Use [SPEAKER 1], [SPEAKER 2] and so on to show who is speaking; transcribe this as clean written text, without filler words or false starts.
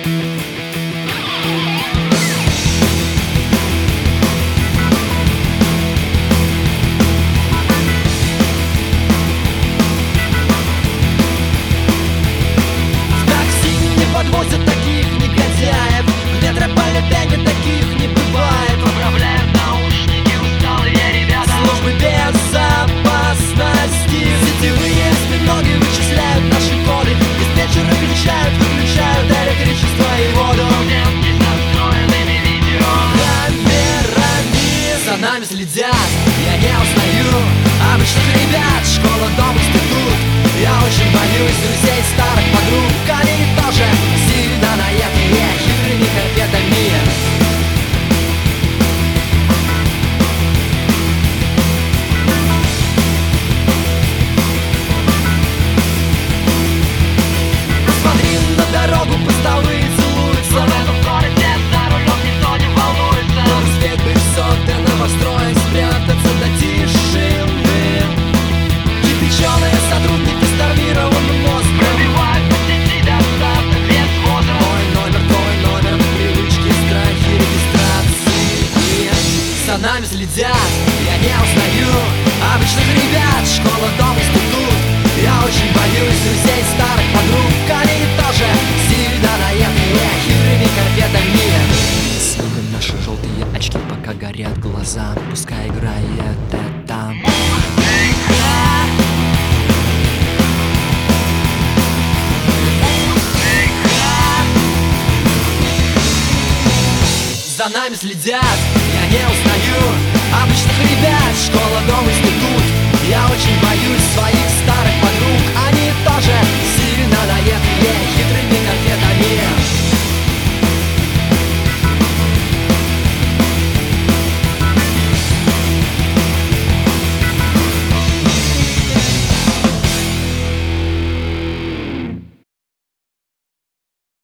[SPEAKER 1] Подвозят таких негодяев, где тропали таких не бывает.
[SPEAKER 2] Поправляют наушники усталые ребята
[SPEAKER 1] Службы безопасности, сетевые осьминоги вычисляют наши коды. Диспетчеры включают, выключают электричество и воду.
[SPEAKER 2] Студентки с настроенными
[SPEAKER 1] видеокамерами за нами следят, я не узнаю обычных ребят. Школа, дом, институт. Я очень боюсь друзей, старых подруг. Они тоже сильно наедные, хитрыми конфетами. Посмотри на дорогу, постовые целуются.
[SPEAKER 2] В этом городе за рулем никто не волнуется.
[SPEAKER 1] Успеть бы высоты новостроек, спрятаться до тишины. Кипяченые сотрудники с травмированным мозгом
[SPEAKER 2] Пробивают по сети достаток без возраста.
[SPEAKER 1] Мой номер, твой номер, привычки, страхи, регистрации. За нами следят, я не узнаю обычных ребят. Школа, дом, институт. Я очень боюсь друзей, старых подруг. Они тоже сильно наедные, хитрыми конфетами. Снимем наши желтые очки, пока горят глаза. Пускай играет это. За нами следят, я не узнаю